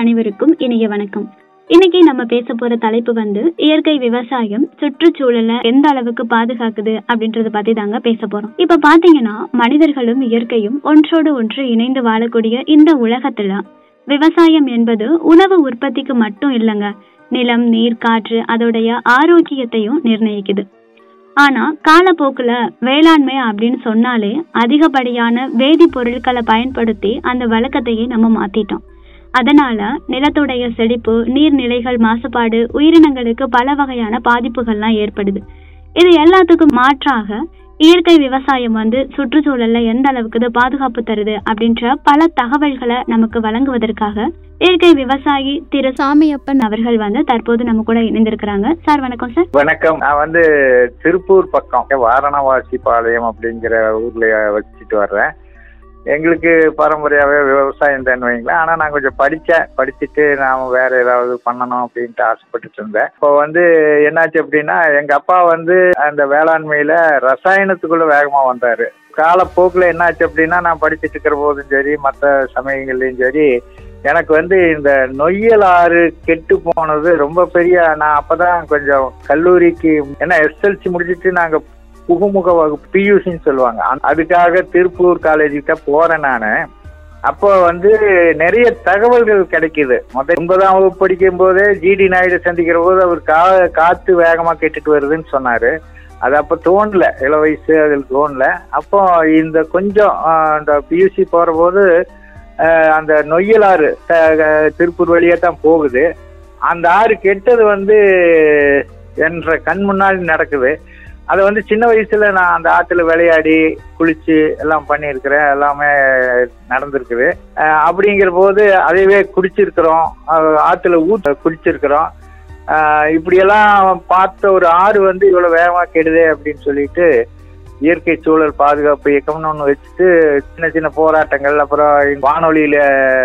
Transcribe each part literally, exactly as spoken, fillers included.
அனைவருக்கும் இனிய வணக்கம். இன்னைக்கு நம்ம பேச போற தலைப்பு வந்து இயற்கை விவசாயம் சுற்றுச்சூழலை எந்த அளவுக்கு பாதுகாக்குது அப்படின்றத பத்தி தாங்க பேச போறோம். இப்ப பாத்தீங்கன்னா மனிதர்களும் இயற்கையும் ஒன்றோடு ஒன்று இணைந்து வாழக்கூடிய இந்த உலகத்துல விவசாயம் என்பது உணவு உற்பத்திக்கு மட்டும் இல்லைங்க, நிலம், நீர், காற்று அதோடைய ஆரோக்கியத்தையும் நிர்ணயிக்குது. ஆனா காலப்போக்குல வேளாண்மை அப்படின்னு சொன்னாலே அதிகப்படியான வேதிப்பொருட்களை பயன்படுத்தி அந்த வழக்கத்தையே நம்ம மாத்திட்டோம். அதனால நிலத்துடைய செழிப்பு, நீர்நிலைகள் மாசுபாடு, உயிரினங்களுக்கு பல வகையான பாதிப்புகள்லாம் ஏற்படுது. இது எல்லாத்துக்கும் மாற்றாக இயற்கை விவசாயம் வந்து சுற்றுச்சூழல்ல எந்த அளவுக்கு பாதுகாப்பு தருது அப்படின்ற பல தகவல்களை நமக்கு வழங்குவதற்காக இயற்கை விவசாயி திரு சாமியப்பன் அவர்கள் வந்து தற்போது நம்ம கூட இணைந்திருக்கிறாங்க. சார் வணக்கம். சார் வணக்கம். நான் வந்து திருப்பூர் பக்கம் வாரணவாசி பாளையம் அப்படிங்கிற ஊர்ல வச்சுட்டு வர்றேன். எங்களுக்கு பாரம்பரியாவே விவசாயம் தான் வைங்களேன். ஆனால் நான் கொஞ்சம் படித்தேன். படிச்சுட்டு நாம் வேற ஏதாவது பண்ணணும் அப்படின்ட்டு ஆசைப்பட்டுட்டு இருந்தேன். இப்போ வந்து என்னாச்சு அப்படின்னா, எங்கள் அப்பா வந்து அந்த வேளாண்மையில் ரசாயனத்துக்குள்ளே வேகமாக வந்தார். காலப்போக்கில் என்னாச்சு அப்படின்னா, நான் படிச்சுட்டு இருக்கிற போதும் சரி, மற்ற சமயங்கள்லையும் சரி, எனக்கு வந்து இந்த நொய்யல் ஆறு கெட்டு போனது ரொம்ப பெரிய. நான் அப்போதான் கொஞ்சம் கல்லூரிக்கு ஏன்னா எஸ்எல்சி முடிச்சுட்டு நாங்கள் புகுமுக வகுப்பு பியூசின்னு சொல்லுவாங்க, அதுக்காக திருப்பூர் காலேஜுக்கிட்ட போறேன் நான். அப்போ வந்து நிறைய தகவல்கள் கிடைக்குது. முதல் ஒன்பதாம் வகுப்பு படிக்கும் போதே ஜிடி நாயுடு சந்திக்கிற போது அவர் கா காத்து வேகமா கெட்டுட்டு வருதுன்னு சொன்னாரு. அது அப்போ தோணல, இள வயசு அதில் தோணல. அப்போ இந்த கொஞ்சம் இந்த பியூசி போற போது அந்த நொய்யல் ஆறு திருப்பூர் வழியா தான் போகுது. அந்த ஆறு கெட்டது வந்து என்ற கண் முன்னாடி நடக்குது. அதை வந்து சின்ன வயசுல நான் அந்த ஆற்றுல விளையாடி குளிச்சு எல்லாம் பண்ணியிருக்கிறேன், எல்லாமே நடந்திருக்குது. அப்படிங்கிற போது அதையவே குடிச்சிருக்கிறோம், ஆற்றுல ஊற்ற குடிச்சிருக்கிறோம். இப்படியெல்லாம் பார்த்த ஒரு ஆறு வந்து இவ்வளோ வேகமாக கெடுதே அப்படின்னு சொல்லிட்டு இயற்கை சூழல் பாதுகாப்பு இயக்கம்னு ஒன்று வச்சுட்டு சின்ன சின்ன போராட்டங்கள், அப்புறம் வானொலியில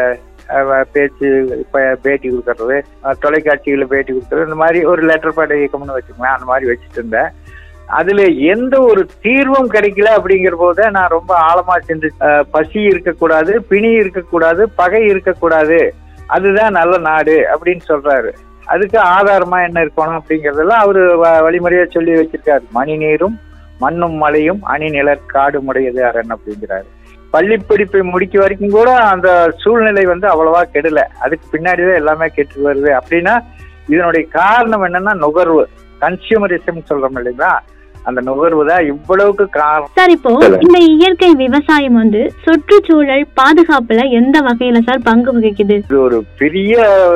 பேச்சு இப்போ பேட்டி கொடுக்கறது, தொலைக்காட்சிகளில் பேட்டி கொடுக்கறது, இந்த மாதிரி ஒரு லெட்டர் பேட் இயக்கம்னு வச்சுக்கோங்களேன். அந்த மாதிரி வச்சுட்டு இருந்தேன். அதுல எந்த ஒரு தீர்வும் கிடைக்கல. அப்படிங்கிற போத நான் ரொம்ப ஆழமா சென்று பசி இருக்கக்கூடாது, பிணி இருக்கக்கூடாது, பகை இருக்கக்கூடாது, அதுதான் நல்ல நாடு அப்படின்னு சொல்றாரு. அதுக்கு ஆதாரமா என்ன இருக்கணும் அப்படிங்கறதெல்லாம் அவரு வழிமுறையா சொல்லி வச்சிருக்காரு. மணி நீரும் மண்ணும் மலையும் அணி நிலர் காடு முடையது அரண் அப்படிங்கிறாரு. பள்ளி படிப்பை முடிக்க வரைக்கும் கூட அந்த சூழ்நிலை வந்து அவ்வளவா கெடல, அதுக்கு பின்னாடிதான் எல்லாமே கெட்டு வருது. அப்படின்னா இதனுடைய காரணம் என்னன்னா நுகர்வு, கன்சியூமரிசம் சொல்றோம் இல்லைங்களா, அந்த நுகர்வு தான் இவ்வளவுக்கு காரணம். சார், இப்போ இந்த இயற்கை விவசாயம் வந்து சுற்றுச்சூழல் பாதுகாப்புல எந்த வகையில சார் பங்கு வகிக்குது? இது ஒரு பெரிய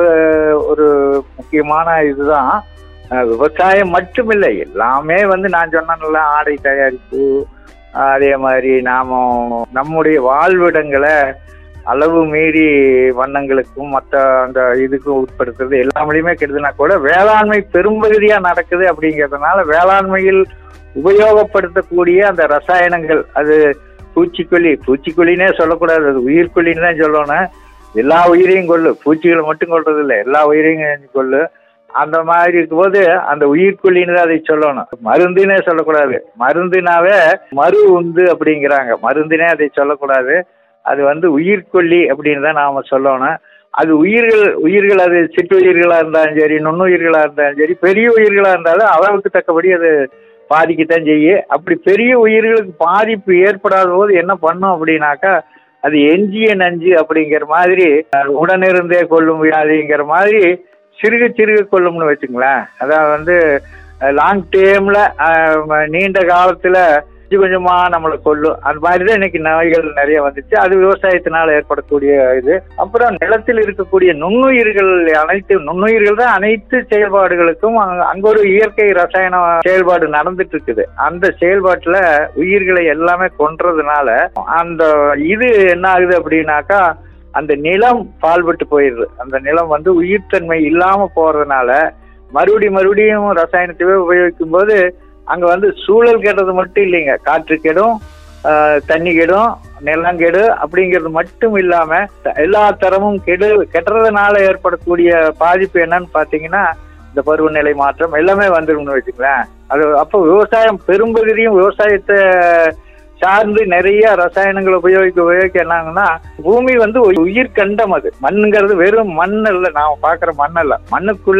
ஒரு முக்கியமான இதுதான். விவசாயம் மட்டுமில்லை, எல்லாமே வந்து நான் சொன்னேன்ல, ஆடை தயாரிப்பு, அதே மாதிரி நாம நம்முடைய வாழ்விடங்களை அளவு மீறி வண்ணங்களுக்கும் மற்ற அந்த இதுக்கும் உட்படுத்துறது எல்லாமே கெடுதுன்னா கூட வேளாண்மை பெரும்பகுதியா நடக்குது. அப்படிங்கிறதுனால வேளாண்மையில் உபயோகப்படுத்தக்கூடிய அந்த ரசாயனங்கள், அது பூச்சிக்கொல்லி, பூச்சிக்கொல்லினே சொல்லக்கூடாது, அது உயிர்கொல்லின்னு தான் சொல்லணும். எல்லா உயிரையும் கொள்ளு, பூச்சிகளை மட்டும் கொள்றது இல்லை, எல்லா உயிரையும் கொள்ளு. அந்த மாதிரி இருக்கும்போது அந்த உயிர்கொல்லின்னு அதை சொல்லணும், மருந்துனே சொல்லக்கூடாது. மருந்துனாவே மறு உந்து அப்படிங்கிறாங்க, மருந்துனே அதை சொல்லக்கூடாது. அது வந்து உயிர்கொல்லி அப்படின்னு தான் நாம சொல்லணும். அது உயிர்கள் உயிர்கள் அது சிற்றுயிர்களா இருந்தாலும் சரி, நுண்ணுயிர்களா இருந்தாலும் சரி, பெரிய உயிர்களா இருந்தாலும் அளவுக்கு தக்கபடி அது பாதிக்கத்தான் செய்யும். அப்படி பெரிய உயிர்களுக்கு பாதிப்பு ஏற்படாத போது என்ன பண்ணும் அப்படின்னாக்கா, அது எஞ்சிய நஞ்சு அப்படிங்கிற மாதிரி உடனிருந்தே கொள்ளும் வியாதிங்கிற மாதிரி சிறுக சிறுக கொள்ளும்னு வச்சுங்களேன். அதாவது வந்து லாங் டேர்ம்ல நீண்ட காலத்துல கொஞ்சம் கொஞ்சமா நம்மளை கொள்ளும். அந்த மாதிரிதான் இன்னைக்கு நோய்கள் நிறைய வந்துச்சு. அது விவசாயத்தினால ஏற்படக்கூடிய இது. அப்புறம் நிலத்தில் இருக்கக்கூடிய நுண்ணுயிர்கள், அனைத்து நுண்ணுயிர்கள் தான் அனைத்து செயல்பாடுகளுக்கும் அங்க ஒரு இயற்கை ரசாயன செயல்பாடு நடந்துட்டு இருக்குது. அந்த செயல்பாட்டுல உயிர்களை எல்லாமே கொன்றதுனால அந்த இது என்ன ஆகுது அப்படின்னாக்கா, அந்த நிலம் பால்பட்டு போயிடுது. அந்த நிலம் வந்து உயிர்த்தன்மை இல்லாம போறதுனால மறுபடி மறுபடியும் ரசாயனத்தையே உபயோகிக்கும் போது அங்க வந்து சூழல் கெடுறது மட்டும் இல்லைங்க, காற்று கெடும், தண்ணி கெடும், நிலம் கெடு அப்படிங்கிறது மட்டும் இல்லாம எல்லா தரமும் கெடு கெட்டுறதுனால ஏற்படக்கூடிய பாதிப்பு என்னன்னு பாத்தீங்கன்னா, இந்த பருவநிலை மாற்றம் எல்லாமே வந்துரும்னு வச்சுங்களேன். அது அப்போ விவசாயம் பெரும்பகுதியும் விவசாயத்தை சார்ந்து நிறைய ரசாயனங்களை உபயோகிக்க உபயோகிக்க என்னாங்கன்னா பூமி வந்து உயிர் கண்டம். அது மண்ணுங்கிறது வெறும் மண் அல்ல, நாம பாக்குற மண் அல்ல. மண்ணுக்குள்ள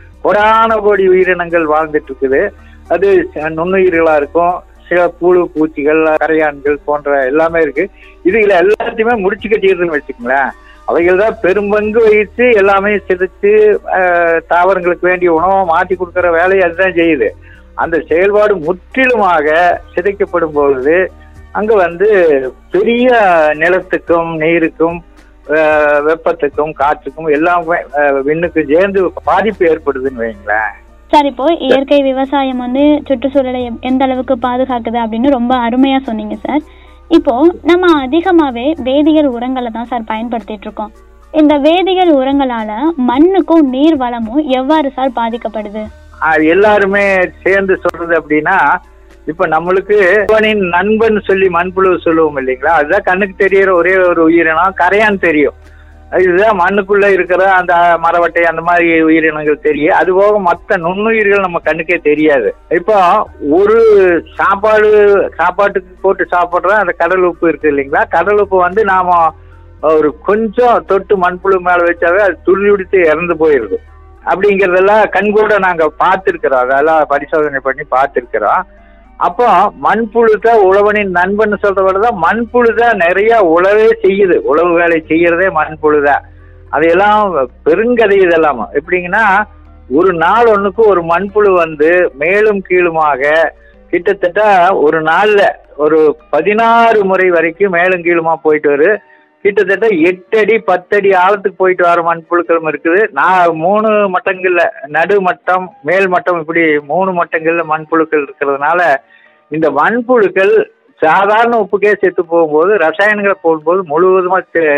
கோடான கோடி உயிரினங்கள் வாழ்ந்துட்டு இருக்குது. அது நுண்ணுயிர்களா இருக்கும், சில புழு பூச்சிகள், கரையான்கள் போன்ற எல்லாமே இருக்கு. இதுல எல்லாத்தையுமே முடிச்சு கட்டிடுதுன்னு வச்சுக்கோங்களேன். அவைகள் தான் பெரும்பங்கு வகித்து எல்லாமே சிதைச்சு தாவரங்களுக்கு வேண்டிய உணவை மாற்றி கொடுக்குற வேலையை அதுதான் செய்யுது. அந்த செயல்பாடு முற்றிலுமாக சிதைக்கப்படும் பொழுது அங்க வந்து பெரிய நிலத்துக்கும் நீருக்கும் வெப்பத்துக்கும் காற்றுக்கும் எல்லாமே விண்ணுக்கு சேர்ந்து பாதிப்பு ஏற்படுதுன்னு வைங்களேன். சார், இப்போ இயற்கை விவசாயம் வந்து சுற்றுச்சூழலை எந்த அளவுக்கு பாதுகாக்குது அப்படின்னு ரொம்ப அருமையா சொன்னீங்க சார். இப்போ நம்ம அதிகமாவே வேதியியல் உரங்களை தான் சார் பயன்படுத்திட்டு இருக்கோம். இந்த வேதியியல் உரங்களால மண்ணுக்கும் நீர் வளமும் எவ்வாறு சார் பாதிக்கப்படுது? எல்லாருமே சேர்ந்து சொல்றது அப்படின்னா, இப்ப நம்மளுக்கு நண்பன் சொல்லி மண்புழு சொல்லுவோம் இல்லைங்களா, அதுதான் கண்ணுக்கு தெரியற ஒரே ஒரு உயிரினம் கரையான் தெரியும். இதுதான் மண்ணுக்குள்ள இருக்கிற அந்த மரவட்டை அந்த மாதிரி உயிரினங்கள் தெரியும். அது போக மற்ற நுண்ணுயிர்கள் நம்ம கண்ணுக்கே தெரியாது. இப்போ ஒரு சாப்பாடு சாப்பாட்டுக்கு போட்டு சாப்பிட்றோம், அந்த கடல் உப்பு இருக்கு இல்லைங்களா, கடல் உப்பு வந்து நாம ஒரு கொஞ்சம் தொட்டு மண்புழு மேல வச்சாவே அது துள்ளி உடித்து இறந்து போயிருது. அப்படிங்கறதெல்லாம் கண்கூட நாங்க பார்த்திருக்கிறோம், அதெல்லாம் பரிசோதனை பண்ணி பார்த்திருக்கிறோம். அப்போ மண்புழு தான் உழவனின் நண்பன் சொல்றவதான் மண்புழு தான் நிறைய உழவே செய்யுது. உழவு வேலை செய்யறதே மண்புழு தான். அதையெல்லாம் பெருங்கதை. இதெல்லாம் எப்படிங்கன்னா, ஒரு நாள் ஒண்ணுக்கு ஒரு மண்புழு வந்து மேலும் கீழுமாக கிட்டத்தட்ட ஒரு நாள்ல ஒரு பதினாறு முறை வரைக்கும் மேலும் கீழுமா போயிட்டு வரு. கிட்டத்தட்ட எட்டு அடி பத்து அடி ஆழத்துக்கு போயிட்டு வர மண்புழுக்களும் இருக்குது. நான் மூணு மட்டங்கள்ல நடு மட்டம் மேல் மட்டம் இப்படி மூணு மட்டங்கள்ல மண்புழுக்கள் இருக்கிறதுனால இந்த மண்புழுக்கள் சாதாரண உப்புக்கே செத்து போகும்போது ரசாயனங்களை போகும்போது முழுவதுமா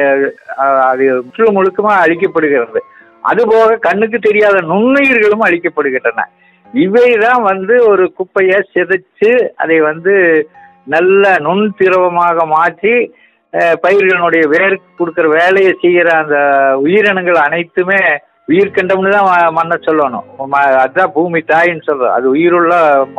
அது முழு முழுக்கமா அழிக்கப்படுகிறது. அதுபோக கண்ணுக்கு தெரியாத நுண்ணுயிர்களும் அழிக்கப்படுகின்றன. இவைதான் வந்து ஒரு குப்பையை சிதைச்சு அதை வந்து நல்ல நுண் திரவமாக மாற்றி பயிர்களுடைய வேருக்கு கொடுக்குற வேலையை செய்யற அந்த உயிரினங்கள் அனைத்துமே உயிர்கண்டம்னு தான் மண்ணை சொல்லணும். அதுதான் பூமி தாயின்னு சொல்றோம். அது உயிருள்ள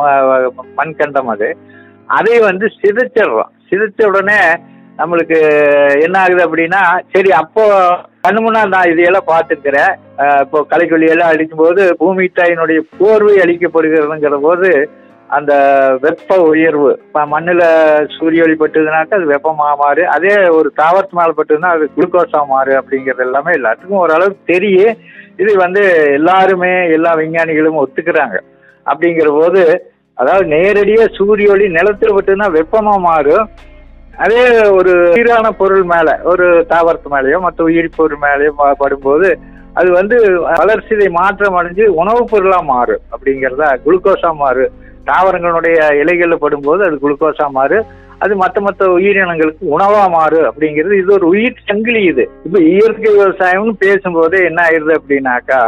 மண்கண்டம். அது அதை வந்து சிதைச்சிடுறோம். சிதைச்ச உடனே நம்மளுக்கு என்ன ஆகுது அப்படின்னா, சரி அப்போ கண்ணு முன்னா நான் இதையெல்லாம் பார்த்துருக்கிறேன். இப்போ களைக்கொல்லி எல்லாம் அழிக்கும் போது பூமி தாயினுடைய போர்வை அழிக்கப்படுகிறதுங்கிற போது அந்த வெப்ப உயர்வு மண்ணுல சூரிய ஒளி பட்டுதுனாக்கா அது வெப்பமா மாறு. அதே ஒரு தாவரத்து மேல பட்டுதுன்னா அது குளுக்கோஸா மாறு. அப்படிங்கிறது எல்லாமே எல்லாத்துக்கும் ஓரளவுக்கு தெரியும். இது வந்து எல்லாருமே எல்லா விஞ்ஞானிகளும் ஒத்துக்கிறாங்க. அப்படிங்கிற போது அதாவது நேரடியா சூரிய ஒளி நிலத்துல பட்டுதுன்னா வெப்பமா மாறும். அதே ஒரு சீரான பொருள் மேல ஒரு தாவரத்து மேலேயோ மற்ற உயிரி பொருள் மேலேயோ படும்போது அது வந்து வளர்ச்சிதை மாற்றம் அடைஞ்சு உணவுப் பொருளா மாறும். அப்படிங்கிறதா குளுக்கோஸா மாறு. தாவரங்களுடைய இலைகளில் படும்போது அது குளுக்கோஸா மாறு. அது மற்ற மற்ற உயிரினங்களுக்கு உணவா மாறு. அப்படிங்கிறது இது ஒரு உயிர் சங்கிலி. இது இப்ப இயற்கை விவசாயம்னு பேசும்போது என்ன ஆயிடுது அப்படின்னாக்கா,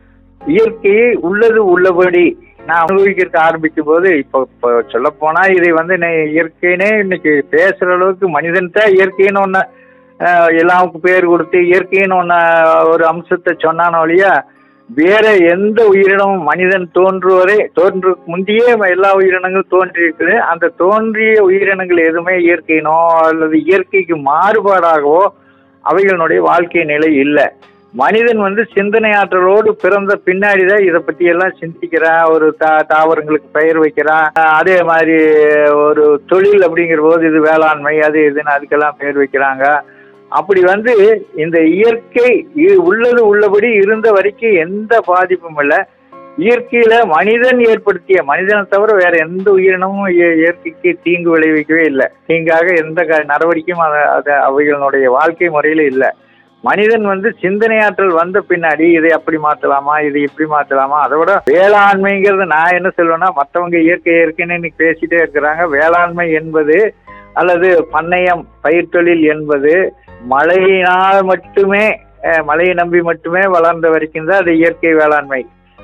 இயற்கையை உள்ளது உள்ளபடி நான் அனுபவிக்கிறதுக்கு ஆரம்பிக்கும் போது இப்போ இப்போ சொல்ல போனா இதை வந்து இயற்கைனே இன்னைக்கு பேசுற அளவுக்கு மனிதன் தான் இயற்கைன்னு ஒண்ணு எல்லாருக்கும் பேர் கொடுத்து இயற்கைன்னு ஒண்ணு ஒரு அம்சத்தை சொன்னான வழியா வேற எந்த உயிரினமும் மனிதன் தோன்றுவரே தோன்று முந்தையே எல்லா உயிரினங்களும் தோன்றி இருக்குது. அந்த தோன்றிய உயிரினங்கள் எதுவுமே இயற்கையினோ அல்லது இயற்கைக்கு மாறுபாடாகவோ அவைகளுடைய வாழ்க்கை நிலை இல்லை. மனிதன் வந்து சிந்தனை ஆற்றலோடு பிறந்த பின்னாடிதான் இதை பத்தி எல்லாம் சிந்திக்கிறான். ஒரு தா தாவரங்களுக்கு பெயர் வைக்கிறான். அதே மாதிரி ஒரு தொழில் அப்படிங்கிற போது இது வேளாண்மை அது இதுன்னு அதுக்கெல்லாம் பெயர் வைக்கிறாங்க. அப்படி வந்து இந்த இயற்கை உள்ளது உள்ளபடி இருந்த வரைக்கும் எந்த பாதிப்பும் இல்லை. இயற்கையில மனிதன் ஏற்படுத்திய மனிதனை தவிர வேற எந்த உயிரினமும் இயற்கைக்கு தீங்கு விளைவிக்கவே இல்லை. தீங்காக எந்த நடவடிக்கையும் அதை அவைகளுடைய வாழ்க்கை முறையில இல்லை. மனிதன் வந்து சிந்தனையாற்றல் வந்த பின்னாடி இதை அப்படி மாற்றலாமா இதை இப்படி மாற்றலாமா. அதை விட வேளாண்மைங்கிறது நான் என்ன சொல்லுவேன்னா, மற்றவங்க இயற்கை இயற்கைன்னு இன்னைக்கு பேசிட்டே இருக்கிறாங்க. வேளாண்மை என்பது அல்லது பண்ணையம் பயிர் தொழில் என்பது மழையினால் மட்டுமே மழையை நம்பி மட்டுமே வளர்ந்த வரைக்கும் தான் அது இயற்கை வேளாண்மை.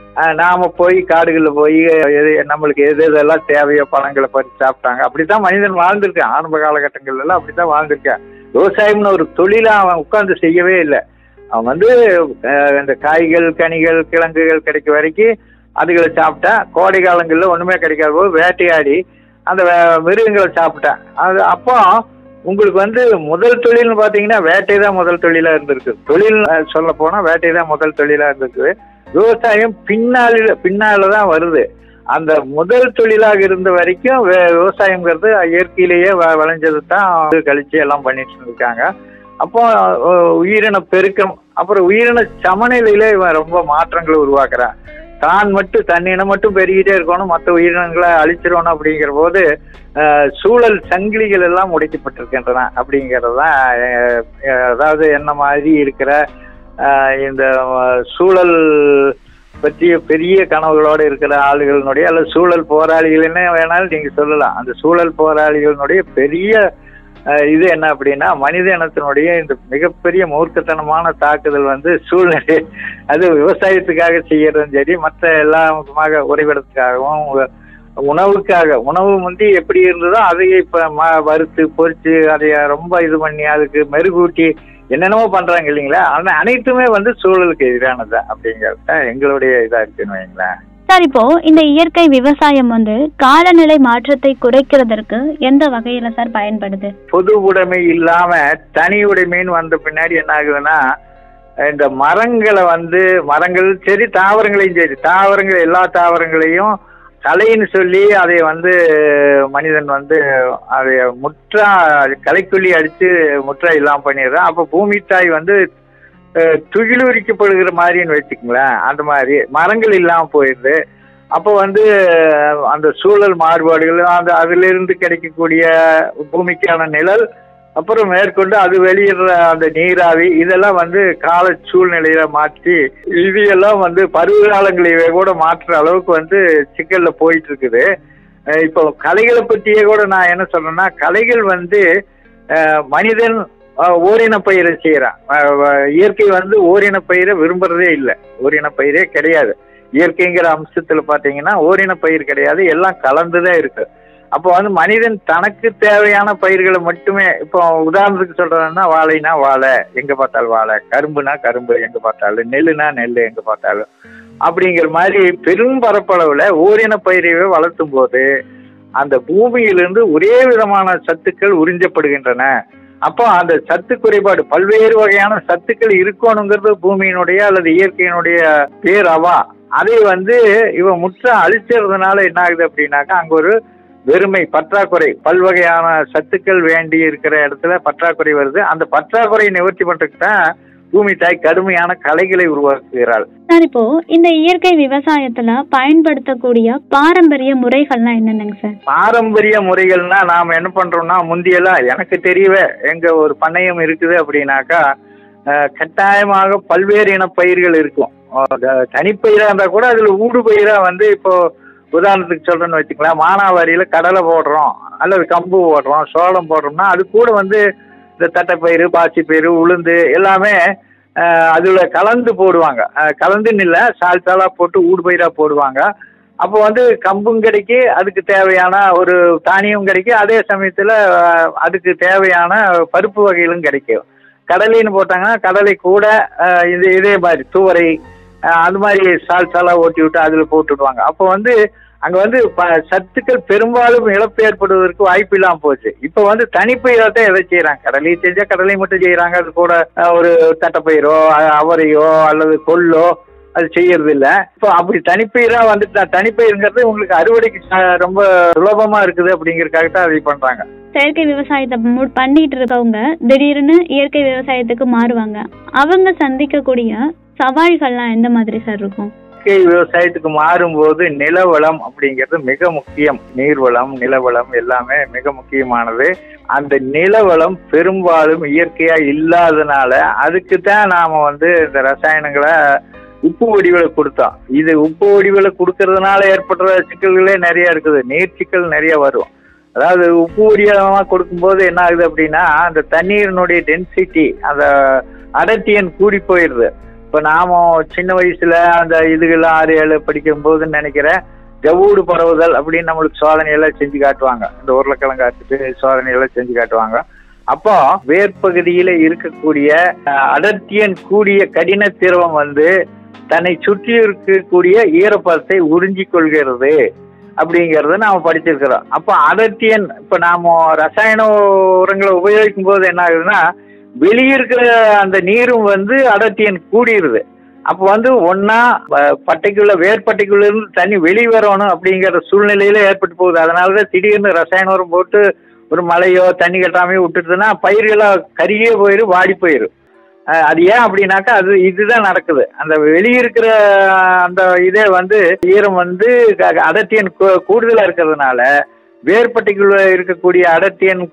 நாம போய் காடுகளில் போய் எது நம்மளுக்கு எது எதெல்லாம் தேவையோ பழங்களை பறித்து சாப்பிட்டாங்க. அப்படித்தான் மனிதன் வாழ்ந்திருக்கேன். ஆரம்ப காலகட்டங்கள்ல எல்லாம் அப்படித்தான் வாழ்ந்திருக்கேன். விவசாயம்னு ஒரு தொழிலா அவன் உட்கார்ந்து செய்யவே இல்லை. அவன் வந்து இந்த காய்கள் கனிகள் கிழங்குகள் கிடைக்க வரைக்கும் அதுகளை சாப்பிட்டா, கோடை காலங்களில் ஒண்ணுமே கிடைக்காத போது வேட்டையாடி அந்த மிருகங்களை சாப்பிட்டேன். அது அப்போ உங்களுக்கு வந்து முதல் தொழில்னு பார்த்தீங்கன்னா வேட்டை தான் முதல் தொழிலாக இருந்திருக்கு. தொழில் சொல்ல போனால் வேட்டை தான் முதல் தொழிலாக இருந்திருக்கு. விவசாயம் பின்னால பின்னால தான் வருது. அந்த முதல் தொழிலாக இருந்த வரைக்கும் விவசாயங்கிறது இயற்கையிலேயே விளைஞ்சது தான் கழிச்சு எல்லாம் பண்ணிட்டு இருக்காங்க. அப்போ உயிரின பெருக்கம், அப்புறம் உயிரின சமநிலையில இவன் ரொம்ப மாற்றங்களை உருவாக்குறான். தான் மட்டும் தன்னினம் மட்டும் பெருகிட்டே இருக்கணும், மற்ற உயிரினங்களை அழிச்சிடணும் அப்படிங்கிற போது சூழல் சங்கிலிகள் எல்லாம் உடைக்கப்பட்டிருக்கின்றன அப்படிங்கிறது தான். அதாவது என்ன மாதிரி இருக்கிற இந்த சூழல் பற்றிய பெரிய கனவுகளோடு இருக்கிற ஆளுகளினுடைய அல்லது சூழல் போராளிகள்னே வேணாலும் நீங்க சொல்லலாம். அந்த சூழல் போராளிகளினுடைய பெரிய இது என்ன அப்படின்னா மனித இனத்தினுடைய இந்த மிகப்பெரிய மூர்க்கத்தனமான தாக்குதல் வந்து சூழ்நிலை. அது விவசாயத்துக்காக செய்யறதும் சரி, மற்ற எல்லாமாக உறைவிடத்துக்காகவும் உணவுக்காக. உணவு முந்தி எப்படி இருந்ததோ அதையே இப்ப வறுத்து பொறிச்சு அதைய ரொம்ப இது பண்ணி அதுக்கு மெருகூட்டி என்னென்னமோ பண்றாங்க இல்லைங்களா. ஆனா அனைத்துமே வந்து சூழலுக்கு எதிரானது அப்படிங்கிறத எங்களுடைய இதா இருக்குன்னு வைங்களேன். சார், இப்போ இந்த இயற்கை விவசாயம் வந்து காலநிலை மாற்றத்தை குறைக்கிறதற்கு எந்த வகையில சார் பயன்படுது? பொது உடைமை இல்லாம தனி உடைமைன்னு வந்த பின்னாடி என்ன ஆகுதுன்னா, இந்த மரங்களை வந்து மரங்கள் சரி தாவரங்களையும் சரி தாவரங்கள் எல்லா தாவரங்களையும் கலைன்னு சொல்லி அதை வந்து மனிதன் வந்து அதை முற்றா கலைக்குள்ளி அடிச்சு முற்றா இல்லாம பண்ணிடுறான். அப்போ பூமி தாய் வந்து துகிலுரிக்கப்படுகிற மாதிரின்னு வச்சுக்கங்களேன். அந்த மாதிரி மரங்கள் இல்லாம போயிடுது. அப்போ வந்து அந்த சூழல் மாறுபாடுகள், அந்த அதுல இருந்து கிடைக்கக்கூடிய பூமிக்கான நிழல், அப்புறம் மேற்கொண்டு அது வெளியிடுற அந்த நீராவி, இதெல்லாம் வந்து கால சூழ்நிலையில மாற்றி இது எல்லாம் வந்து பருவ காலங்களையே கூட மாற்றுற அளவுக்கு வந்து சிக்கல்ல போயிட்டு இருக்குது. இப்போ கலைகளை பற்றியே கூட நான் என்ன சொல்றேன்னா, கலைகள் வந்து மனிதன் ஓரின பயிரை செய்யறான். இயற்கை வந்து ஓரின பயிரை விரும்புறதே இல்லை, ஓரின பயிரே கிடையாது. இயற்கைங்கிற அம்சத்துல பாத்தீங்கன்னா ஓரின பயிர் கிடையாது, எல்லாம் கலந்துதான் இருக்கு. அப்போ வந்து மனிதன் தனக்கு தேவையான பயிர்களை மட்டுமே, இப்போ உதாரணத்துக்கு சொல்றதுன்னா வாழைனா வாழை எங்க பார்த்தாலும் வாழை, கரும்புனா கரும்பு எங்க பார்த்தாலும், நெல்லுனா நெல் எங்க பார்த்தாலும், அப்படிங்கிற மாதிரி பெரும் பரப்பளவுல ஓரின பயிரையே வளர்த்தும் போது அந்த பூமியிலிருந்து ஒரே விதமான சத்துக்கள் உறிஞ்சப்படுகின்றன. அப்போ அந்த சத்து குறைபாடு, பல்வேறு வகையான சத்துக்கள் இருக்கணுங்கிறது பூமியினுடைய அல்லது இயற்கையினுடைய பேரவா. அதை வந்து இவன் முற்ற அழிச்சதுனால என்ன ஆகுது அப்படின்னாக்கா, அங்க ஒரு வெறுமை, பற்றாக்குறை, பல்வகையான சத்துக்கள் வேண்டி இருக்கிற இடத்துல பற்றாக்குறை வருது. அந்த பற்றாக்குறையை நிவர்த்தி பண்றதுக்கு தான் பூமி தாய் கடுமையான கலைகளை உருவாக்குகிறாள். சார், இப்போ இந்த இயற்கை விவசாயத்துல பயன்படுத்தக்கூடிய பாரம்பரிய முறைகள்லாம் என்னென்னங்க சார்? பாரம்பரிய முறைகள்னா நாம என்ன பண்றோம்னா, முந்தியெல்லாம் எனக்கு தெரியவே எங்க ஒரு பண்ணையம் இருக்குது அப்படின்னாக்கா கட்டாயமாக பல்வேறு இன பயிர்கள் இருக்கும். தனிப்பயிரா இருந்தா கூட அதுல ஊடு பயிரா வந்து, இப்போ உதாரணத்துக்கு சொல்றேன்னு வச்சுக்கலாம், மானாவாரியில கடலை போடுறோம் அல்லது கம்பு போடுறோம், சோளம் போடுறோம்னா அது கூட வந்து இந்த தட்டைப்பயிறு, பாசிப்பயிறு, உளுந்து எல்லாமே அதுல கலந்து போடுவாங்க. கலந்துன்னு இல்லை, சால் சாலா போட்டு ஊடு பயிரா போடுவாங்க. அப்போ வந்து கம்பும் கிடைக்கு, அதுக்கு தேவையான ஒரு தானியம் கிடைக்கும், அதே சமயத்துல அதுக்கு தேவையான பருப்பு வகைகளும் கிடைக்கும். கடலைன்னு போட்டாங்கன்னா கடலை கூட இது இதே மாதிரி துவரை அது மாதிரி சால் சாலா ஓட்டி விட்டு அதுல போட்டுடுவாங்க. அப்போ வந்து அங்க வந்து சத்துக்கள் பெரும்பாலும் இழப்பு ஏற்படுவதற்கு வாய்ப்பு இல்லாம போச்சு. இப்ப வந்து தனிப்பயிராத்தான் எதை செய்யறாங்க, கடலை செஞ்சா கடலை மட்டும் செய்யறாங்க, அது கூட ஒரு தட்டைப்பயிரோ அவரையோ அல்லது கொள்ளோ அது செய்யறது இல்ல. இப்போ அப்படி தனிப்பயிரா வந்துட்டு தனிப்பயிருங்கிறது உங்களுக்கு அறுவடைக்கு ரொம்ப சுலபமா இருக்குது அப்படிங்கறதுக்காகத்தான் அதை பண்றாங்க. செயற்கை விவசாயத்தை பண்ணிட்டு இருக்கவங்க திடீர்னு இயற்கை விவசாயத்துக்கு மாறுவாங்க. அவங்க சந்திக்கக்கூடிய சவால்கள்லாம் எந்த மாதிரி சார் இருக்கும்? இயற்கை விவசாயத்துக்கு மாறும்போது நிலவளம் அப்படிங்கிறது மிக முக்கியம். நீர்வளம், நிலவளம் எல்லாமே மிக முக்கியமானது. அந்த நிலவளம் பெரும்பாலும் இயற்கையா இல்லாதனால அதுக்கு தான் நாம வந்து இந்த ரசாயனங்களை உப்பு வடிவில் கொடுத்தோம். இது உப்பு வடிவில் கொடுக்கறதுனால ஏற்படுற சிக்கல்களே நிறைய இருக்குது. நீர் சிக்கல் நிறைய வரும். அதாவது உப்பு வடிவமா கொடுக்கும்போது என்ன ஆகுது அப்படின்னா, அந்த தண்ணீரினுடைய டென்சிட்டி, அந்த அடர்த்தியன் கூடி போயிடுது. இப்போ நாம சின்ன வயசுல அந்த இதுகள் ஆறு ஏழு படிக்கும் போதுன்னு நினைக்கிறேன், ஜவ்வூடு பரவுதல் அப்படின்னு நம்மளுக்கு சோதனையெல்லாம் செஞ்சு காட்டுவாங்க. இந்த உருளைக்கிழங்கு அறுத்துட்டு சோதனையெல்லாம் செஞ்சு காட்டுவாங்க. அப்போ வேர்பகுதியில இருக்கக்கூடிய அடர்த்தியன் கூடிய கடின திரவம் வந்து தன்னை சுற்றி இருக்கக்கூடிய ஈரப்பதத்தை உறிஞ்சி கொள்கிறது. அப்படிங்கறத நாம படிச்சிருக்கிறோம். அப்போ அடர்த்தியன் இப்ப நாம ரசாயன உரங்களை உபயோகிக்கும் போது என்ன ஆகுதுன்னா வெளியிருக்கிற அந்த நீரும் வந்து அடர்த்தியன் கூடிருது. அப்போ வந்து ஒன்னா பட்டைக்குள்ள வேர்பட்டைக்குள்ள இருந்து தண்ணி வெளியே வரணும் அப்படிங்கிற சூழ்நிலையில ஏற்பட்டு போகுது. அதனாலதான் திடீர்னு ரசாயன உரம் போட்டு ஒரு மழையோ தண்ணி கட்டாமையோ விட்டுட்டுதுன்னா பயிர்களா கருகியே போயிடும், வாடி போயிடும். அது ஏன் அப்படின்னாக்கா அது இதுதான் நடக்குது. அந்த வெளியிருக்கிற அந்த இதே வந்து ஈரம் வந்து அடர்த்தியன் கூடுதலா இருக்கிறதுனால வேர்பட்டைக்குள்ள இருக்கக்கூடிய அடர்த்தியன்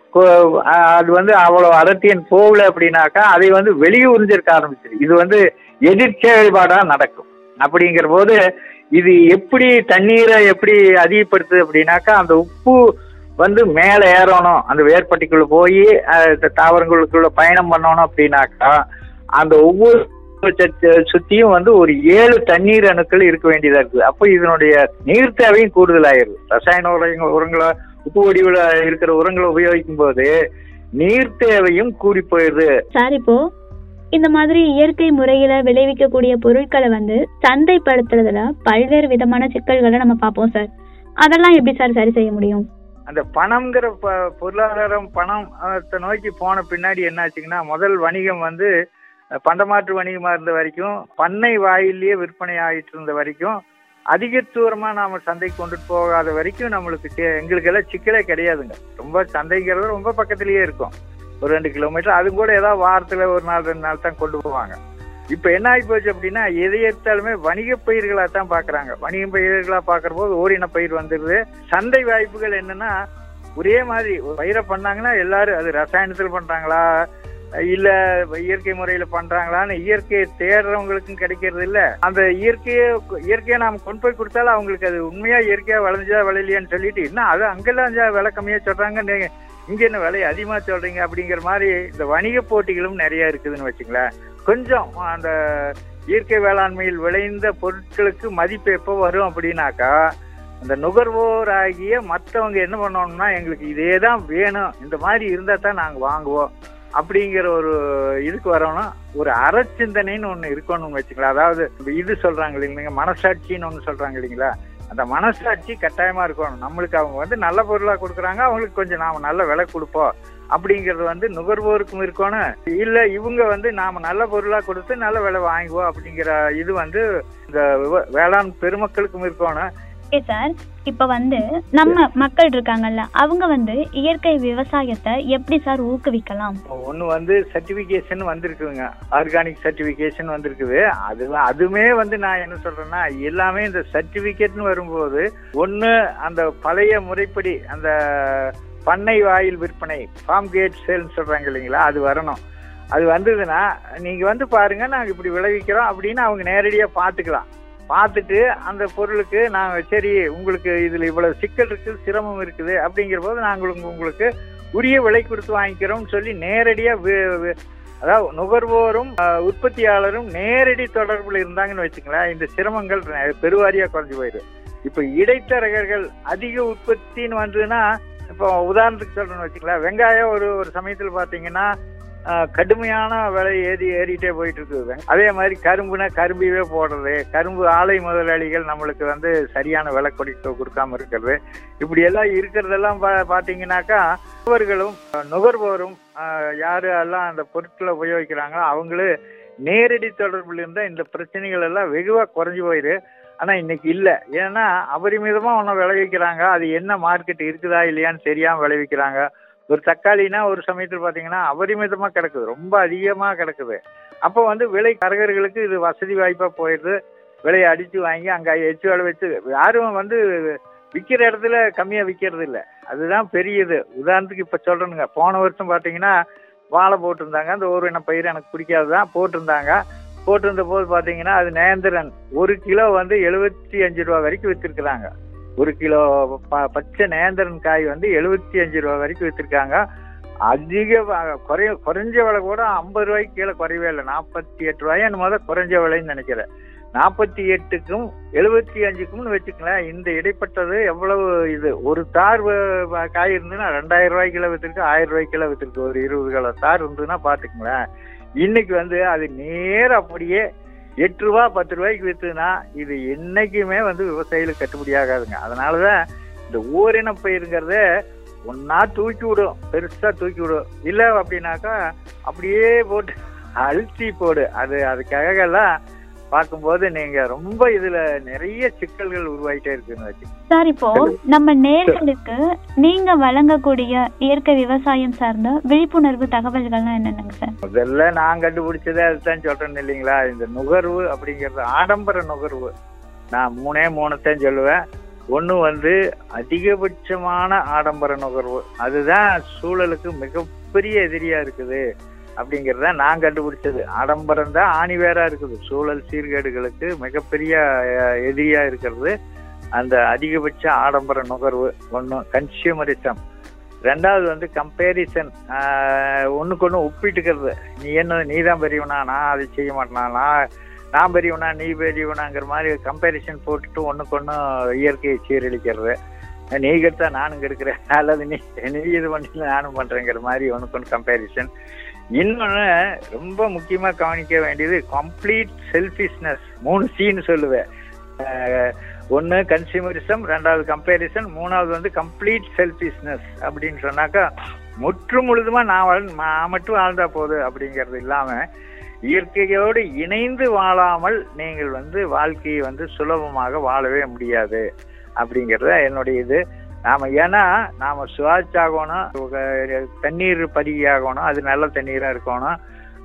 அது வந்து அவ்வளவு அடர்த்தியன் போகல அப்படின்னாக்கா அதை வந்து வெளியே உறிஞ்சிருக்க ஆரம்பிச்சிருக்கு. இது வந்து எதிர்ச்செயல்பாடா நடக்கும். அப்படிங்கிற போது இது எப்படி தண்ணீரை எப்படி அதிகப்படுத்துது அப்படின்னாக்கா அந்த உப்பு வந்து மேலே ஏறணும், அந்த வேர்பட்டைக்குள்ள போய் தாவரங்களுக்குள்ள பயணம் பண்ணணும் அப்படின்னாக்கா அந்த ஒவ்வொரு சுத்தியும் வந்து ஒரு ஏழு தண்ணீர் அணுக்கள் இருக்க வேண்டியதா இருக்குது. அப்போ இதனுடைய நீர் தேவையும் கூடுதலாயிருது. ரசாயன உரங்கள் உரங்களை உப்பு வடிவில் இருக்கிற உரங்களை உபயோகிக்கும் போது நீர் தேவையும் கூடி போயிருது. சார், இப்போ இந்த மாதிரி இயற்கை முறையில விளைவிக்கக்கூடிய பொருட்களை வந்து சந்தைப்படுத்துறதுல பல்வேறு விதமான சிக்கல்களை நம்ம பார்ப்போம் சார். அதெல்லாம் எப்படி சார் சரி செய்ய முடியும்? அந்த பணம்ங்கிற பொருளாதாரம் பணம் நோக்கி போன பின்னாடி என்னாச்சுங்கன்னா முதல் வணிகம் வந்து பண்டமாற்று வணிகமா இருந்த வரைக்கும் பண்ணை வாயிலேயே விற்பனை ஆகிட்டு இருந்த வரைக்கும் அதிக தூரமா நாம சந்தைக்கு கொண்டுட்டு போகாத வரைக்கும் நம்மளுக்கு எங்களுக்கு எல்லாம் சிக்கலே கிடையாதுங்க. ரொம்ப சந்தைங்கிறது ரொம்ப பக்கத்திலேயே இருக்கும், ஒரு ரெண்டு கிலோமீட்டர். அது கூட ஏதாவது வாரத்துல ஒரு நாள் ரெண்டு நாள் தான் கொண்டு போவாங்க. இப்ப என்ன ஆகி போச்சு அப்படின்னா எதை எடுத்தாலுமே வணிக பயிர்களா தான் பாக்குறாங்க. வணிக பயிர்களா பாக்குற போது ஓரின பயிர் வந்துடுது. சந்தை வாய்ப்புகள் என்னன்னா ஒரே மாதிரி பயிரை பண்ணாங்கன்னா எல்லாரும் அது ரசாயனத்தில் பண்றாங்களா இல்ல இயற்கை முறையில பண்றாங்களான்னு இயற்கையை தேடுறவங்களுக்கும் கிடைக்கிறது இல்ல. அந்த இயற்கையை இயற்கையை நாம கொண்டு போய் கொடுத்தாலும் அவங்களுக்கு அது உண்மையா இயற்கையா விளைஞ்சா விளையிலையான்னு சொல்லிட்டு இன்னும் அது அங்கெல்லாம் விலை கம்மியா சொல்றாங்க, இங்க என்ன விலை அதிகமா சொல்றீங்க அப்படிங்கிற மாதிரி இந்த வணிக போட்டிகளும் நிறைய இருக்குதுன்னு வச்சுங்களேன். கொஞ்சம் அந்த இயற்கை வேளாண்மையில் விளைந்த பொருட்களுக்கு மதிப்பு எப்போ வரும் அப்படின்னாக்கா அந்த நுகர்வோர் ஆகிய மற்றவங்க என்ன பண்ணணும்னா எங்களுக்கு இதே தான் வேணும், இந்த மாதிரி இருந்தால் தான் நாங்கள் வாங்குவோம் அப்படிங்கிற ஒரு இதுக்கு வரணும். ஒரு அறச்சிந்தனைன்னு ஒன்று இருக்கணும்னு வச்சுக்கலாம். அதாவது இது சொல்றாங்க இல்லைங்களா, மனசாட்சின்னு ஒன்று சொல்றாங்க இல்லைங்களா, அந்த மனசாட்சி கட்டாயமா இருக்கணும். நம்மளுக்கு அவங்க வந்து நல்ல பொருளா கொடுக்குறாங்க, அவங்களுக்கு கொஞ்சம் நாம நல்ல விலை கொடுப்போம் அப்படிங்கிறது வந்து நுகர்வோருக்கும் இருக்கணும். இல்ல இவங்க வந்து நாம நல்ல பொருளா கொடுத்து நல்ல விலை வாங்குவோம் அப்படிங்கிற இது வந்து இந்த வேளாண் பெருமக்களுக்கும் இருக்கணும். ஓகே சார், இப்ப வந்து நம்ம மக்கள் இருக்காங்கல்ல, அவங்க வந்து இயற்கை விவசாயத்தை எப்படி சார் ஊக்குவிக்கலாம்? ஒண்ணு வந்து சர்டிபிகேஷன் வந்திருக்குங்க, ஆர்கானிக் சர்டிபிகேஷன் வந்திருக்குது. அது அதுமே வந்து நான் என்ன சொல்றேன்னா எல்லாமே இந்த சர்டிபிகேட்னு வரும்போது ஒண்ணு அந்த பழைய முறைப்படி அந்த பண்ணை வாயில் விற்பனை ஃபார்ம் கேட் சேல்னு சொல்றாங்க இல்லைங்களா, அது வரணும். அது வந்ததுன்னா நீங்க வந்து பாருங்க நாங்க இப்படி விளைவிக்கிறோம் அப்படின்னு அவங்க நேரடியா பாத்துக்கலாம். பார்த்துட்டு அந்த பொருளுக்கு நாங்கள் சரி உங்களுக்கு இதில் இவ்வளவு சிக்கல் இருக்குது சிரமம் இருக்குது அப்படிங்கிற போது நாங்கள் உங்களுக்கு உரிய விலை கொடுத்து வாங்கிக்கிறோம்னு சொல்லி நேரடியாக அதாவது நுகர்வோரும் உற்பத்தியாளரும் நேரடி தொடர்பில் இருந்தாங்கன்னு வச்சுங்களேன், இந்த சிரமங்கள் பெருவாரியாக குறைஞ்சி போயிடும். இப்போ இடைத்தரகர்கள் அதிக உற்பத்தின்னு வந்ததுன்னா இப்போ உதாரணத்துக்கு சொல்றேன்னு வச்சுங்களேன், வெங்காயம் ஒரு ஒரு சமயத்தில் பார்த்தீங்கன்னா கடுமையான விலை ஏறி ஏறிட்டே போயிட்டு இருக்குது. அதே மாதிரி கரும்புனா கரும்பியே போடுறது, கரும்பு ஆலை முதலாளிகள் நம்மளுக்கு வந்து சரியான விலை கொடுக்க கொடுக்காம இருக்கிறது, இப்படி எல்லாம் இருக்கிறதெல்லாம் பா பார்த்தீங்கன்னாக்கா அவர்களும் நுகர்வோரும் யாரு எல்லாம் அந்த பொருட்களை உபயோகிக்கிறாங்களோ அவங்களு நேரடி தொடர்பில் இருந்தால் இந்த பிரச்சனைகள் எல்லாம் வெகுவாக குறைஞ்சி போயிரு. ஆனால் இன்னைக்கு இல்லை, ஏன்னா அபரிமிதமாக ஒன்று விளைவிக்கிறாங்க, அது என்ன மார்க்கெட் இருக்குதா இல்லையான்னு தெரியாமல் விளைவிக்கிறாங்க. ஒரு தக்காளினா ஒரு சமயத்தில் பார்த்தீங்கன்னா அபரிமிதமாக கிடக்குது, ரொம்ப அதிகமாக கிடக்குது. அப்போ வந்து விலை தரகர்களுக்கு இது வசதி வாய்ப்பாக போயிடுது, விலையை அடித்து வாங்கி அங்கே எச்சு வேலை வச்சு யாரும் வந்து விற்கிற இடத்துல கம்மியாக விற்கிறது இல்லை. அதுதான் பெரியது. உதாரணத்துக்கு இப்போ சொல்கிறேனுங்க, போன வருஷம் பார்த்தீங்கன்னா வாழை போட்டிருந்தாங்க, அந்த ஒரு என்ன பயிர் எனக்கு பிடிக்காது தான் போட்டிருந்தாங்க. போட்டிருந்த போது பார்த்தீங்கன்னா அது நேந்திரன் ஒரு கிலோ வந்து எழுபத்தி அஞ்சு ரூபா வரைக்கும் விற்றுருக்குறாங்க. ஒரு கிலோ ப பச்சை நேந்திரன் காய் வந்து எழுபத்தி அஞ்சு ரூபா வரைக்கும் விற்றுருக்காங்க. அதிக குறைய குறைஞ்ச விலை கூட ஐம்பது ரூபாய்க்கு கீழே குறையவே இல்லை, நாற்பத்தி எட்டு ரூபாய் அந்த மாதிரி குறைஞ்ச விலைன்னு நினைக்கிறேன். நாற்பத்தி எட்டுக்கும் எழுபத்தி அஞ்சுக்கும்னு வச்சுக்கலாம். இந்த இடைப்பட்டது எவ்வளவு இது, ஒரு தார் காய் இருந்ததுன்னா ரெண்டாயிரம் ரூபாய் கிலோ விற்றுருக்கு, ஆயிரம் ரூபாய் கிலோ விற்றுருக்கு. ஒரு இருபது கிலோ தார் இருந்ததுன்னா பார்த்துக்குங்களேன். இன்னைக்கு வந்து அது நேரம் அப்படியே எட்டு ரூபா பத்து ரூபாய்க்கு விற்றுனா இது என்னைக்குமே வந்து விவசாயிகளுக்கு கட்டுப்படி ஆகாதுங்க. அதனாலதான் இந்த ஓரின பயிருங்கிறத ஒன்னா தூக்கி விடும், பெருசா தூக்கி விடும். இல்லை அப்படின்னாக்கா அப்படியே போட்டு அழுத்தி போடு. அது அதுக்காக எல்லாம் பார்க்கும்போது நீங்க ரொம்ப இதுல நிறைய சிக்கல்கள் உருவாயிட்டே இருக்குன்னு சார். இப்போ நம்ம நேர்களுக்கு நீங்க வழங்கக்கூடிய இயற்கை விவசாயம் சார்ந்த விழிப்புணர்வு தகவல்கள்லாம் என்னென்னங்க சார்? முதல்ல நான் கண்டுபிடிச்சதே அதுதான் சொல்றேன் இல்லைங்களா, இந்த நுகர்வு அப்படிங்கிறது ஆடம்பர நுகர்வு. நான் மூணே மூணுத்தான் சொல்லுவேன். ஒன்று வந்து அதிகபட்சமான ஆடம்பர நுகர்வு, அதுதான் சூழலுக்கு மிகப்பெரிய எதிரியா இருக்குது அப்படிங்கிறத நான் கண்டுபிடிச்சது. ஆடம்பரம் தான் ஆணி வேறா இருக்குது, சூழல் சீர்கேடுகளுக்கு மிகப்பெரிய எதிரியா இருக்கிறது அந்த அதிகபட்ச ஆடம்பர நுகர்வு. ஒன்று கன்சியூமரிசம், ரெண்டாவது வந்து கம்பேரிசன், ஒன்றுக்கு ஒன்று ஒப்பிட்டுக்கிறது. நீ என்ன நீ தான் பெரியவனா, நான் அதை செய்ய மாட்டேனா, நான் நான் பெரியவனா நீ பெரியவனாங்கிற மாதிரி கம்பேரிசன் போட்டுட்டு ஒன்றுக்கு ஒன்று இயற்கையை சீரழிக்கிறது. நீ கெடுத்தா நானும் கெடுக்கிறேன், அல்லது நீ நீ இது பண்ணல நானும் பண்ணுறேங்கிற மாதிரி ஒன்றுக்கு ஒன்று கம்பேரிசன். இன்னொன்று ரொம்ப முக்கியமாக கவனிக்க வேண்டியது கம்ப்ளீட் செல்ஃபிஷ்னஸ். மூணு சீன்னு சொல்லுவேன். ஒன்று கன்சியூமரிசம், ரெண்டாவது கம்பேரிசன், மூணாவது வந்து கம்ப்ளீட் செல்ஃபிஷ்னஸ். அப்படின்னு சொன்னாக்கா முற்று முழுதுமாக நான் வாழ் நான் மட்டும் வாழ்ந்தா போகுது அப்படிங்கிறது இல்லாமல் இயற்கையோடு இணைந்து வாழாமல் நீங்கள் வந்து வாழ்க்கையை வந்து சுலபமாக வாழவே முடியாது அப்படிங்கிறத என்னுடைய இது. நாம் ஏன்னா நாம் சுவாச்சாகணும், தண்ணீர் பதியாகணும், அது நல்ல தண்ணீராக இருக்கணும்,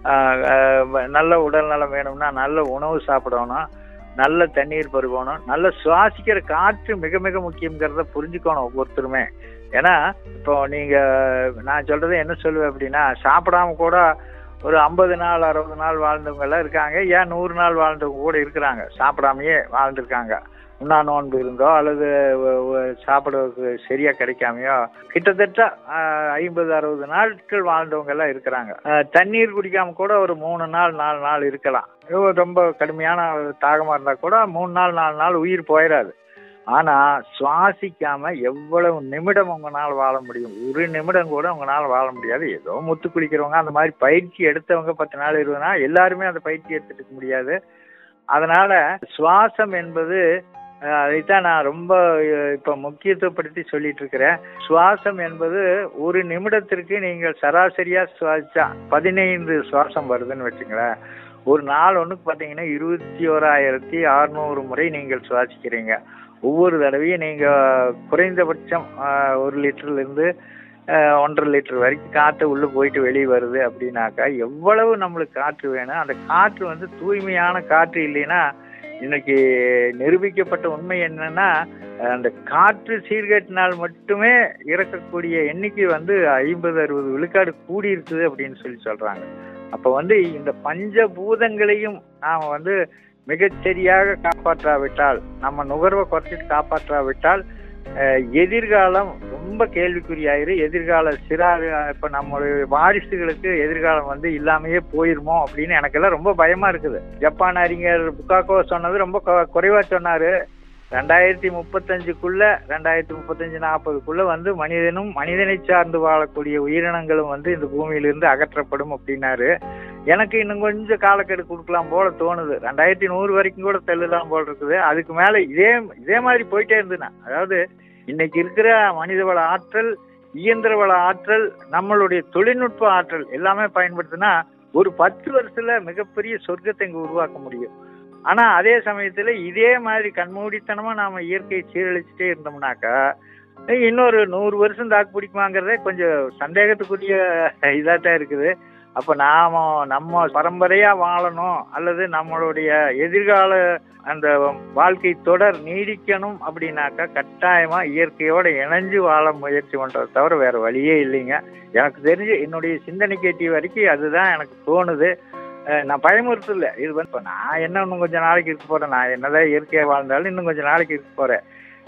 நல்ல உடல் நலம் வேணும்னா நல்ல உணவு சாப்பிடணும், நல்ல தண்ணீர் பருகணும், நல்ல சுவாசிக்கிற காற்று மிக மிக முக்கியங்கிறத புரிஞ்சுக்கணும் ஒவ்வொருத்தருமே. ஏன்னா இப்போ நீங்கள் நான் சொல்கிறது என்ன சொல்லுவேன் அப்படின்னா, சாப்பிடாம கூட ஒரு ஐம்பது நாள் அறுபது நாள் வாழ்ந்தவங்க எல்லாம் இருக்காங்க, ஏன் நூறு நாள் வாழ்ந்தவங்க கூட இருக்கிறாங்க, சாப்பிடாமையே வாழ்ந்துருக்காங்க. உண்ணா நோன்பு இருந்தோ அல்லது சாப்பிடுறதுக்கு சரியா கிடைக்காமையோ கிட்டத்தட்ட ஐம்பது அறுபது நாட்கள் வாழ்ந்தவங்க எல்லாம் இருக்கிறாங்க. தண்ணீர் குடிக்காம கூட ஒரு மூணு நாள் நாலு நாள் இருக்கலாம். ரொம்ப கடுமையான தாகமா இருந்தா கூட மூணு நாள் நாலு நாள் உயிர் போயிடாது. ஆனா சுவாசிக்காம எவ்வளவு நிமிடம் உங்களால் வாழ முடியும்? ஒரு நிமிடம் கூட உங்களால் வாழ முடியாது. ஏதோ முத்து குளிக்கிறவங்க அந்த மாதிரி பயிற்சி எடுத்தவங்க பத்து நாள் இருபது நாள் எல்லாருமே அந்த பயிற்சி எடுத்துட்டு முடியாது. அதனால சுவாசம் என்பது அதைத்தான் நான் ரொம்ப இப்ப முக்கியத்துவப்படுத்தி சொல்லிட்டு இருக்கிறேன். சுவாசம் என்பது ஒரு நிமிடத்திற்கு நீங்கள் சராசரியா சுவாசிச்சா பதினைந்து சுவாசம் வருதுன்னு வச்சுங்களேன். ஒரு நாள் ஒண்ணுக்கு பாத்தீங்கன்னா இருபத்தி ஓராயிரத்தி அறுநூறு முறை நீங்கள் சுவாசிக்கிறீங்க. ஒவ்வொரு தடவையும் நீங்க குறைந்தபட்சம் ஒரு லிட்டர்ல இருந்து ஒன்றரை லிட்டர் வரைக்கும் காற்று உள்ள போயிட்டு வெளியே வருது அப்படின்னாக்கா எவ்வளவு நம்மளுக்கு காற்று வேணும். அந்த காற்று வந்து தூய்மையான காற்று இல்லைன்னா, இன்னைக்கு நிரூபிக்கப்பட்ட உண்மை என்னன்னா, அந்த காற்று சீர்கேட்டினால் மட்டுமே இறக்கக்கூடிய எண்ணிக்கை வந்து ஐம்பது அறுபது விழுக்காடு கூடி இருக்குது அப்படின்னு சொல்லி சொல்றாங்க. அப்ப வந்து இந்த பஞ்சபூதங்களையும் நாம வந்து மிகச்சரியாக காப்பாற்றாவிட்டால், நம்ம நுகர்வை குறைச்சிட்டு காப்பாற்றாவிட்டால் எதிர்காலம் ரொம்ப கேள்விக்குறியாயிரு. எதிர்கால சிறா இப்ப நம்மளுடைய வாரிசுகளுக்கு எதிர்காலம் வந்து இல்லாமையே போயிருமோ அப்படின்னு எனக்கெல்லாம் ரொம்ப பயமா இருக்குது. ஜப்பான் அறிஞர் புக்காக்கோ சொன்னது ரொம்ப குறைவா சொன்னாரு. ரெண்டாயிரத்தி முப்பத்தஞ்சுக்குள்ள ரெண்டாயிரத்தி முப்பத்தஞ்சு நாற்பதுக்குள்ள வந்து மனிதனும் மனிதனை சார்ந்து வாழக்கூடிய உயிரினங்களும் வந்து இந்த பூமியிலிருந்து அகற்றப்படும் அப்படின்னாரு. எனக்கு இன்னும் கொஞ்சம் காலக்கெடு கொடுக்கலாம் போல தோணுது. ரெண்டாயிரத்தி நூறு வரைக்கும் கூட செல்லலாம் போல இருக்குது. அதுக்கு மேல இதே இதே மாதிரி போயிட்டே இருந்துன்னா, அதாவது இன்னைக்கு இருக்கிற மனித வள ஆற்றல், இயந்திர வள ஆற்றல், நம்மளுடைய தொழில்நுட்ப ஆற்றல் எல்லாமே பயன்படுத்தினா ஒரு பத்து வருஷத்துல மிகப்பெரிய சொர்க்கத்தை இங்க உருவாக்க முடியும். ஆனா அதே சமயத்துல இதே மாதிரி கண்மூடித்தனமா நாம இயற்கையை சீரழிச்சுட்டே இருந்தோம்னாக்கா இன்னொரு நூறு வருஷம் தாக்கு பிடிக்குமாங்கிறதே கொஞ்சம் சந்தேகத்துக்குரிய இதாத்தான் இருக்குது. அப்ப நாம நம்ம பரம்பரையா வாழணும் அல்லது நம்மளுடைய எதிர்கால அந்த வாழ்க்கை தொடர் நீடிக்கணும் அப்படின்னாக்கா கட்டாயமா இயற்கையோட இணைஞ்சு வாழ முயற்சி பண்றதை தவிர வேற வழியே இல்லைங்க. எனக்கு தெரிஞ்சு என்னுடைய சிந்தனை கேட்டிய வரைக்கும் அதுதான் எனக்கு தோணுது. நான் பயமுறுத்தல. இது வந்து இப்போ நான் என்ன இன்னும் கொஞ்சம் நாளைக்கு இருக்க போறேன், நான் என்னதான் இயற்கையாக வாழ்ந்தாலும் இன்னும் கொஞ்சம் நாளைக்கு இருக்க போறேன்.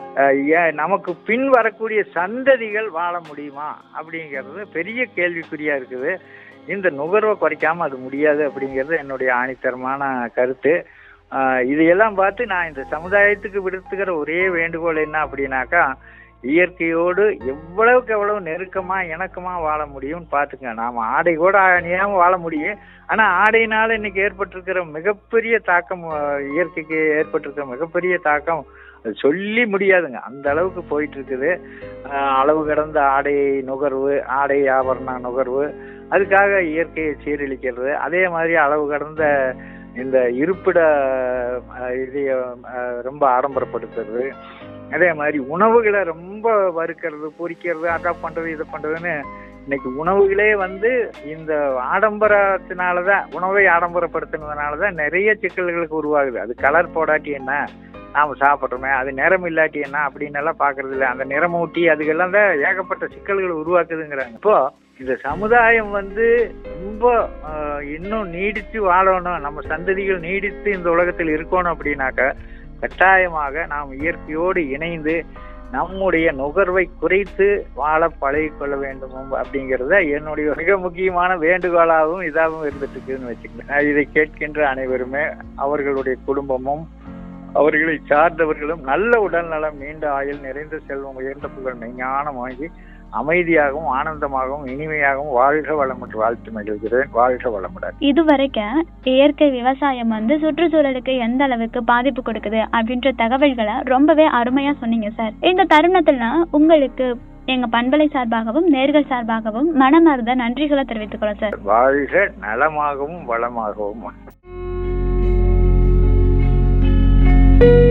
ஏன் நமக்கு பின் வரக்கூடிய சந்ததிகள் வாழ முடியுமா அப்படிங்கிறது பெரிய கேள்விக்குறியா இருக்குது. இந்த நுகர்வை குறைக்காம அது முடியாது அப்படிங்கிறது என்னுடைய ஆணித்தரமான கருத்து. இதையெல்லாம் பார்த்து நான் இந்த சமுதாயத்துக்கு விடுத்துக்கிற ஒரே வேண்டுகோள் என்ன அப்படின்னாக்கா, இயற்கையோடு எவ்வளவுக்கு எவ்வளவு நெருக்கமா இணக்கமா வாழ முடியும்னு பாத்துங்க. நாம ஆடை கூட அணியாம வாழ முடியும். ஆனா ஆடையினால இன்னைக்கு ஏற்பட்டிருக்கிற மிகப்பெரிய தாக்கம், இயற்கைக்கு ஏற்பட்டிருக்கிற மிகப்பெரிய தாக்கம் சொல்லி முடியாதுங்க. அந்த அளவுக்கு போயிட்டு இருக்குது. அளவு கடந்த ஆடை நுகர்வு, ஆடை ஆபரண நுகர்வு, அதுக்காக இயற்கையை சீரழிக்கிறது. அதே மாதிரி அளவு கடந்த இந்த இருப்பிட இதைய ரொம்ப ஆடம்பரப்படுத்துறது. அதே மாதிரி உணவுகளை ரொம்ப வறுக்கிறது, பொரிக்கிறது, அதை பண்றது இதை பண்றதுன்னு இன்னைக்கு உணவுகளே வந்து இந்த ஆடம்பரத்தினாலதான், உணவை ஆடம்பரப்படுத்தினதுனாலதான் நிறைய சிக்கல்களுக்கு உருவாகுது. அது கலர் போடாட்டி என்ன, நாம சாப்பிட்றோமே, அது நிறம் இல்லாட்டி என்ன அப்படின்னு எல்லாம் பாக்குறது இல்லை. அந்த நிறமூட்டி அதுக்கெல்லாம் தான் ஏகப்பட்ட சிக்கல்களை உருவாக்குதுங்கிறாங்க. இப்போ இந்த சமுதாயம் வந்து ரொம்ப இன்னும் நீடித்து வாழணும், நம்ம சந்ததிகள் நீடித்து இந்த உலகத்தில் இருக்கணும் அப்படின்னாக்க கட்டாயமாக நாம் இயற்கையோடு இணைந்து நம்முடைய நுகர்வை குறைத்து வாழ பழகிக்கொள்ள வேண்டும் அப்படிங்கிறத என்னுடைய மிக முக்கியமான வேண்டுகோளாகவும் இதாகவும் இருந்துட்டு இருக்குன்னு வச்சுக்கேன். இதை கேட்கின்ற அனைவருமே, அவர்களுடைய குடும்பமும் அவர்களை சார்ந்தவர்களும் நல்ல உடல் நலம், நீண்ட ஆயுள், நிறைந்த செல்வம், உயர்ந்த புகழ், மெய்ஞானம் வாங்கி அமைதியாகவும் ஆனந்தமாகவும் இனிமையாகவும் வாழ்க வளமுடன் வாழ்த்து மகிழ்கிறேன். வாழ்க வளமுடன். இதுவரைக்கும் இயற்கை விவசாயம் வந்து சுற்றுச்சூழலுக்கு எந்த அளவுக்கு பாதிப்பு கொடுக்குது அப்படின்ற தகவல்களை ரொம்பவே அருமையா சொன்னீங்க சார். இந்த தருணத்துல உங்களுக்கு எங்க பண்பலை சார்பாகவும் நேர்கள் சார்பாகவும் மனமார்ந்த நன்றிகளை தெரிவித்துக் கொள்ள சார். வாழ்க நலமாகவும் வளமாகவும்.